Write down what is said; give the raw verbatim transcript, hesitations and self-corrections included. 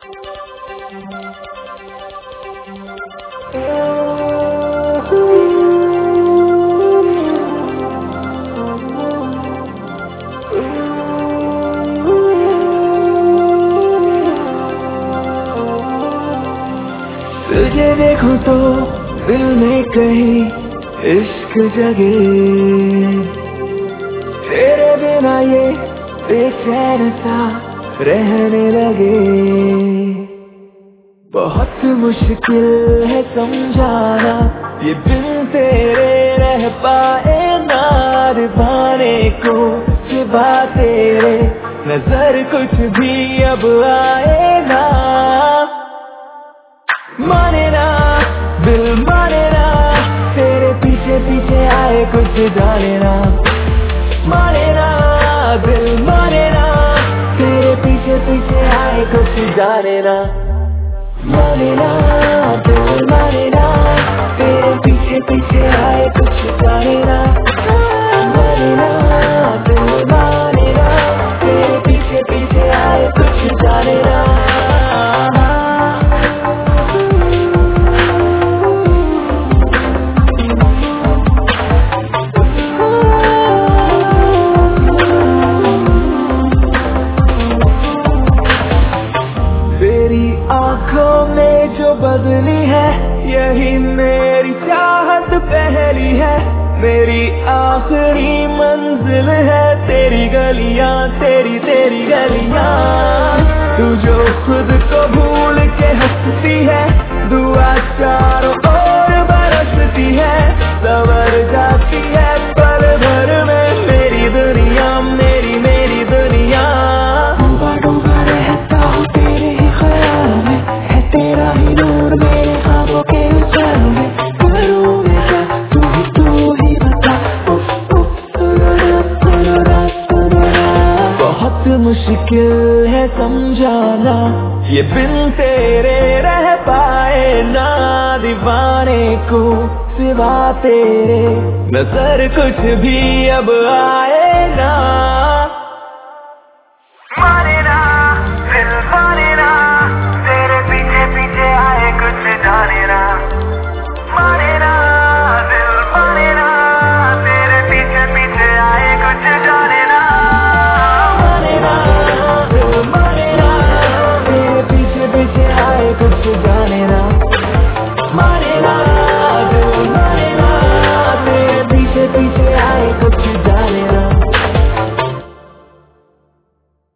तुझे देखूं तो दिल में कहीं इश्क जगे, तेरे बिना ये बेचैन सा रहने लगे। बहुत मुश्किल है समझाना ये बिन तेरे रह पाए ना, निभाने को सिवा तेरे नजर कुछ भी अब आए ना। माने ना दिल माने ना, तेरे पीछे पीछे आए कुछ जाने ना। माने ना दिल माने ना, तेरे पीछे पीछे आए कुछ जाने ना। माने ना दिल माने ना, तेरे पीछे पीछे आए कुछ जाने ना। माने ना दिल माने ना, तेरे पीछे पीछे आए कुछ जाने ना। आँखों में जो बदली है यही मेरी चाहत पहली है, मेरी आखिरी मंजिल है तेरी गलियां, तेरी तेरी गलियां। तू जो खुद को भूल के हंसती है, दुआ चारों ओर बरसती है, संवर जाती है पल भर में मेरी दुनिया, मेरी मेरी दुनिया। डूबा डूबा रहता हूँ तेरे ही ख्याल में, है तेरा ही नूर मेरे ख्वाबों के उजाल में। करूँ मैं क्या तू ही तू ही बता। उफ उफ सुना सुना सुना, बहुत मुश्किल है समझाना ये बिन तेरे रह पाए ना, दीवाने को सिवा तेरे नजर कुछ भी अब आए ना।